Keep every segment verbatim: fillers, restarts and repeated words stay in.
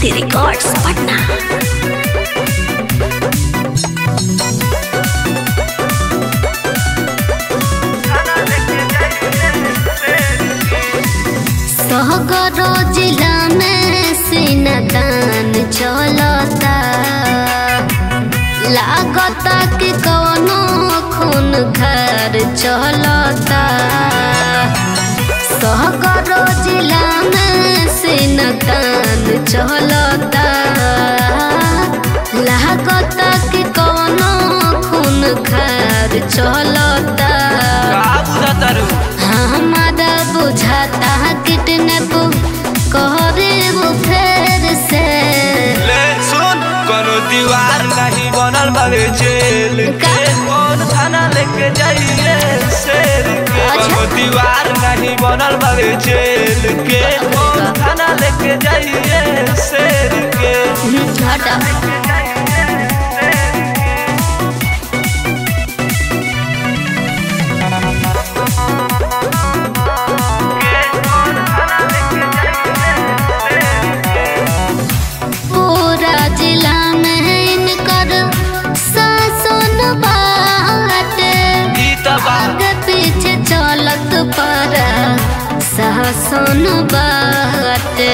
Shakti Records, Patna. सहगरो जिला में सिनतान चलता, लागता कि कौनो खून घर चलता। सहगरो जिला में सिनतान चलता, लागता कि कौनो खून घर चलता। हमारा बुझाता किडनैप करे वो फेर से। ले सुन, कोनो दीवार नहीं बनल बावे जेल के, कौन थाना लेके जाइए शेर के। कोनो दीवार नहीं बनल बावे जेल के, कौन थाना लेके जाइए शेर के। हटा सहसन बाटे।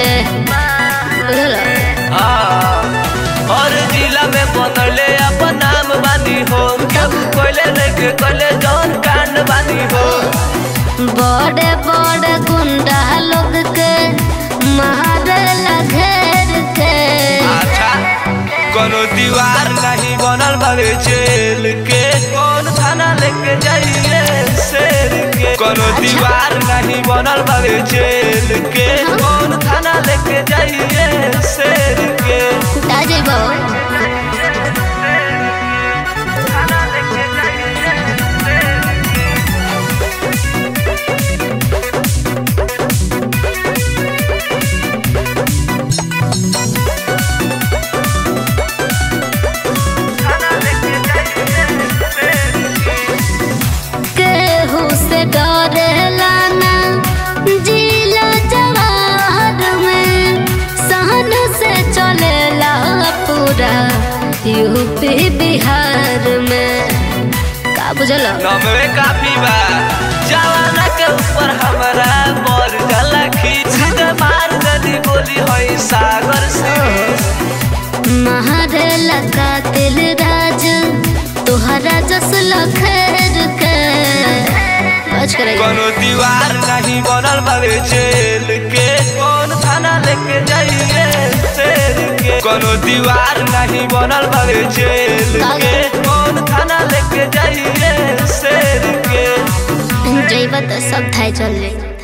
और जिला में बनले अपन नाम बानी हो, कब कोयले लेके कोयले जौन कांड बानी हो। बड़े बड़े गुंडा लोग के मारे घेर के। अच्छा, कोनो दीवार नहीं बनल बावे जेल के, कौन थाना लेके जाइए शेर के। कोनो दीवार नहीं बनल बावे जेल के, कौन थाना लेके जाइए शेर के। आ जाइबो डरेला ना जिला जवार में, सहन से चलेला पूरा यूपी बिहार में। का बुझल नमवे काफी बा, जवाना के ऊपर हमरा मोर गला खींच दे, मार दे बोली होई सागर से। महारे लगा दिल राज तोहरा जस लखेर के। कोनो दीवार नहीं बनल बावे जेल के, कौन थाना लेके जाइए शेर के। कोनो दीवार नहीं बनल बावे जेल के, कौन थाना लेके जाइए शेर के। जइबा त सब थाई चल जाई।